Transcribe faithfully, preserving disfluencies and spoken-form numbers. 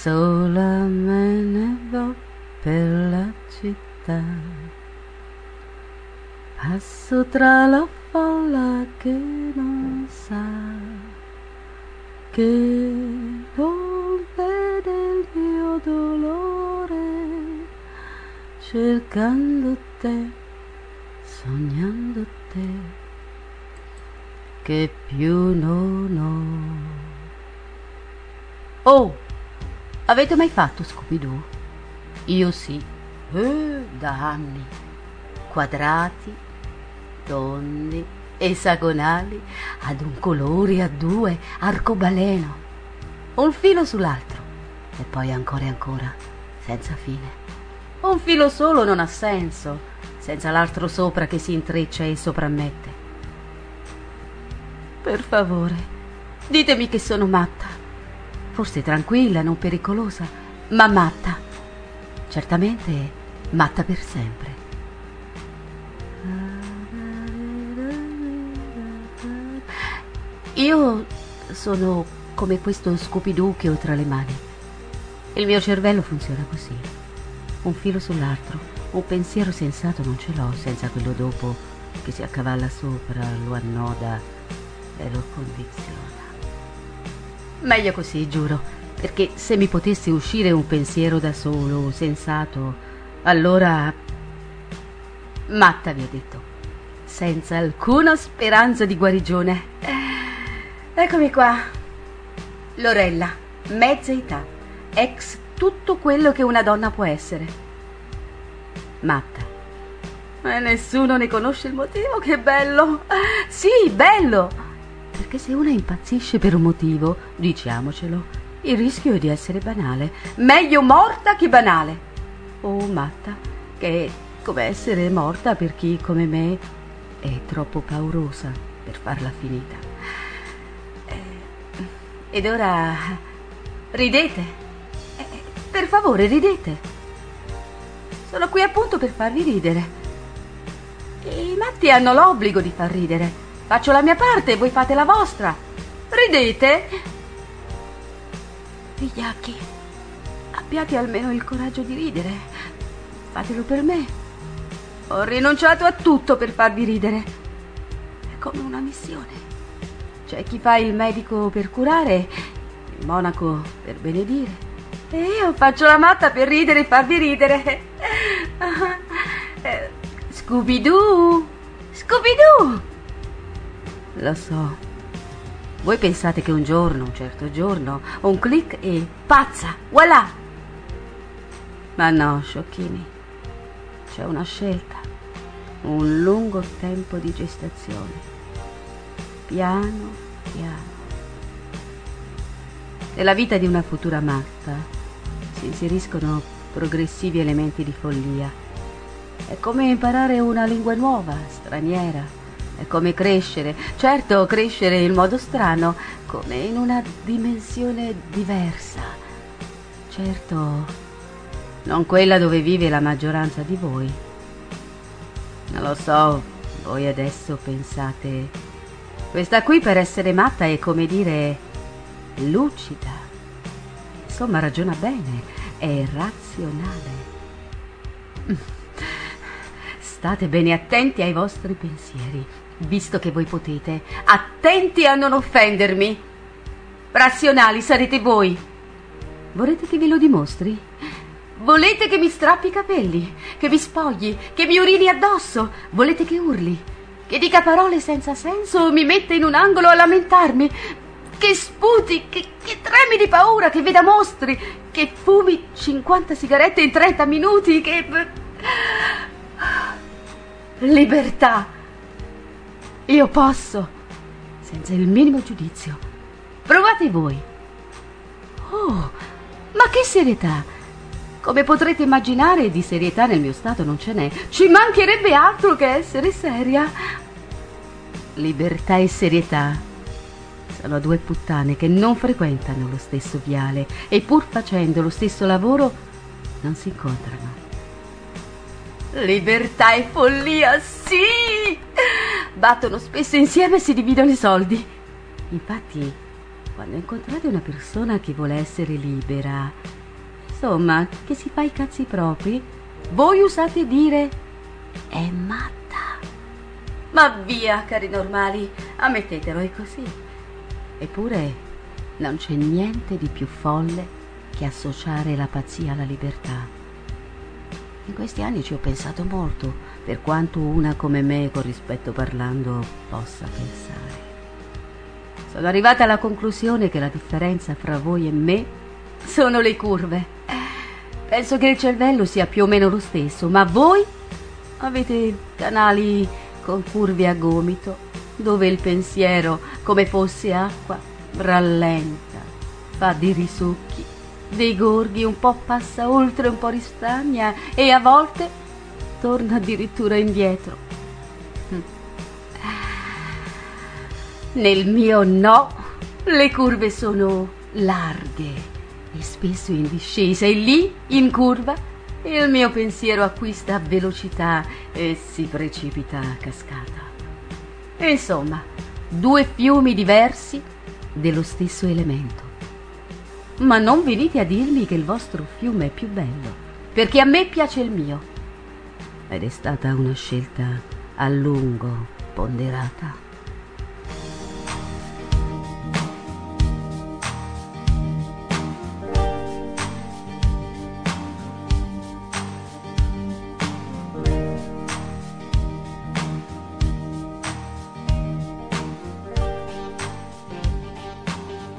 sola me ne vo per la città, passo tra la folla che non sa, che non vede il mio dolore, cercando te, sognando te, che più non ho. Oh, avete mai fatto Scooby-Doo? Io sì, eh, da anni. Quadrati, tondi, esagonali, ad un colore, a due, arcobaleno, un filo sull'altro, e poi ancora e ancora, senza fine. Un filo solo non ha senso, senza l'altro sopra che si intreccia e soprammette. Per favore, ditemi che sono matta. Forse tranquilla, non pericolosa, ma matta. Certamente matta per sempre. Io sono come questo Scooby-Doo che ho tra le mani. Il mio cervello funziona così. Un filo sull'altro, un pensiero sensato non ce l'ho senza quello dopo che si accavalla sopra, lo annoda e lo condiziona. Meglio così, giuro, perché se mi potesse uscire un pensiero da solo, sensato, allora... Matta, vi ho detto, senza alcuna speranza di guarigione. Eccomi qua. Lorella, mezza età, ex tutto quello che una donna può essere. Matta. E nessuno ne conosce il motivo, che bello. Sì, bello. Perché se una impazzisce per un motivo, diciamocelo, il rischio è di essere banale. Meglio morta che banale. O matta, che è come essere morta per chi, come me, è troppo paurosa per farla finita. Ed ora ridete. Per favore, ridete. Sono qui appunto per farvi ridere. I matti hanno l'obbligo di far ridere. Faccio la mia parte e voi fate la vostra. Ridete. Vigliacchi, abbiate almeno il coraggio di ridere. Fatelo per me. Ho rinunciato a tutto per farvi ridere. È come una missione. C'è chi fa il medico per curare, il monaco per benedire, e io faccio la matta per ridere e farvi ridere. Scooby-Doo! Scooby-Doo! Lo so. Voi pensate che un giorno, un certo giorno, un click e pazza, voilà! Ma no, sciocchini. C'è una scelta, un lungo tempo di gestazione. Piano, piano. Nella vita di una futura matta si inseriscono progressivi elementi di follia. È come imparare una lingua nuova, straniera. È come crescere, certo crescere in modo strano, come in una dimensione diversa. Certo, non quella dove vive la maggioranza di voi. Non lo so, voi adesso pensate... Questa qui per essere matta è come dire lucida. Insomma, ragiona bene, è razionale. State bene attenti ai vostri pensieri, visto che voi potete. Attenti a non offendermi. Razionali sarete voi. Volete che ve lo dimostri? Volete che mi strappi i capelli, che mi spogli, che mi urini addosso? Volete che urli? Che dica parole senza senso o mi metta in un angolo a lamentarmi, che sputi, che, che tremi di paura, che veda mostri, che fumi cinquanta sigarette in trenta minuti, che... Libertà! Io posso, senza il minimo giudizio. Provate voi. Oh, ma che serietà! Come potrete immaginare, di serietà nel mio stato non ce n'è. Ci mancherebbe altro che essere seria. Libertà e serietà sono due puttane che non frequentano lo stesso viale e pur facendo lo stesso lavoro non si incontrano. Libertà e follia, sì! Battono spesso insieme e si dividono i soldi. Infatti, quando incontrate una persona che vuole essere libera, insomma, che si fa i cazzi propri, voi usate dire è matta. Ma via, cari normali, ammettetelo, è così. Eppure non c'è niente di più folle che associare la pazzia alla libertà. In questi anni ci ho pensato molto, per quanto una come me, con rispetto parlando, possa pensare. Sono arrivata alla conclusione che la differenza fra voi e me sono le curve. Penso che il cervello sia più o meno lo stesso, ma voi avete canali con curve a gomito, dove il pensiero, come fosse acqua, rallenta, fa dei risucchi, dei gorghi, un po' passa oltre, un po' ristagna e a volte torna addirittura indietro. Nel mio no, le curve sono larghe e spesso in discesa, e lì, in curva, il mio pensiero acquista velocità e si precipita a cascata. Insomma, due fiumi diversi dello stesso elemento. Ma non venite a dirmi che il vostro fiume è più bello, perché a me piace il mio. Ed è stata una scelta a lungo ponderata.